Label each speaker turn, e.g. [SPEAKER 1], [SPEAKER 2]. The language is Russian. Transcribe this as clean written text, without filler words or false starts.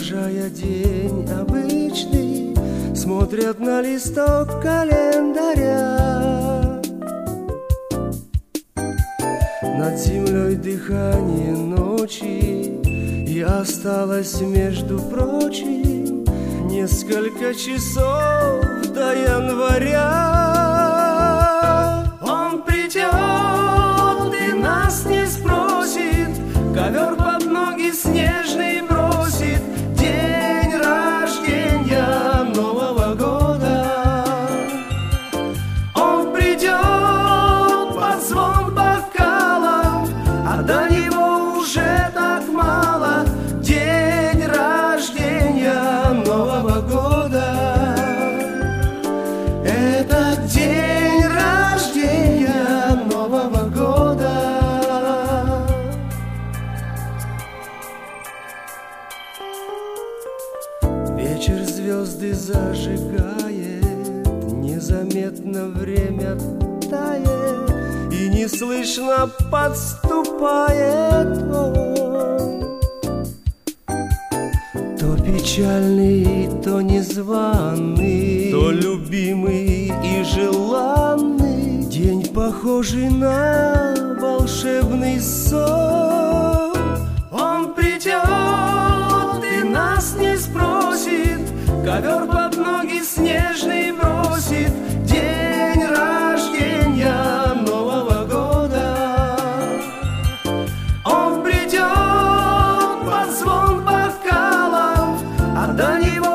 [SPEAKER 1] провожая день обычный, смотрят на листок календаря. Над землей дыхание ночи, и осталось, между прочим, несколько часов до января. Он придет и нас не спросит, ковер под ноги снежный бросит, день рождения Нового года. Он придет под звон бокалов, а до него уже так мало, день рождения Нового года. Это день рождения Нового года. Вечер звезды зажигает, незаметно время тает, и неслышно подступает он. То печальный, то незваный, то любимый и желанный, день, похожий на волшебный сон. Он придет и нас не спросит, ковер под ноги снежный бросит, день рождения Нового года. Он придет под звон бокалов, а до него